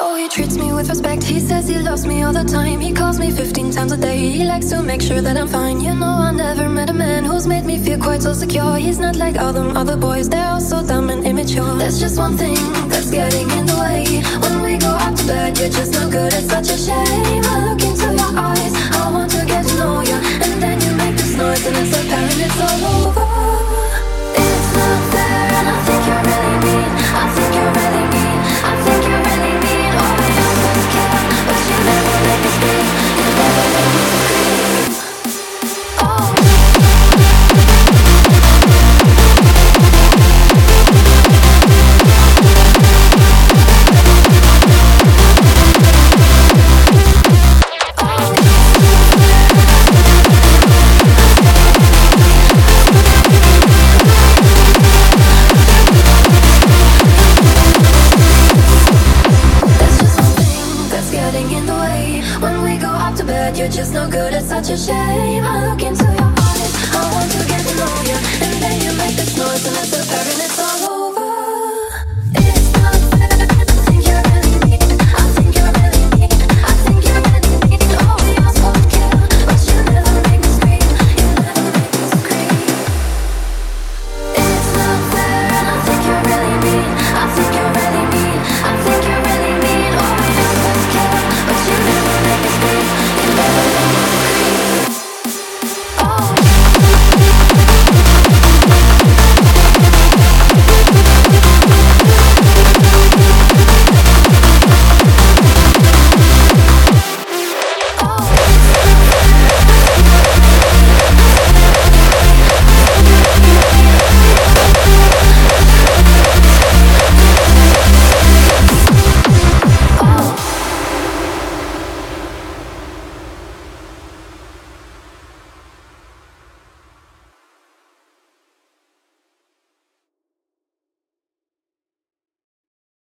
Oh, he treats me with respect. He says he loves me all the time. He calls me 15 times a day. He likes to make sure that I'm fine. You know, I never met a man who's made me feel quite so secure. He's not like all them other boys. They're all so dumb and immature. There's just one thing that's getting in the way. When we go out to bed, you're just no good. It's such a shame. I look into your eyes. I want to get to know you. And then you make this noise and it's apparent it's all over. It's not fair and I think you're really mean. I think you're really mean. I think you're really mean. Oh, I always care, but you never let me speak. You never let me scream. Oh. You're just no good, it's such a shame. I look into your eyes, I want to get to know you. And then you make this noise and it's apparent it's all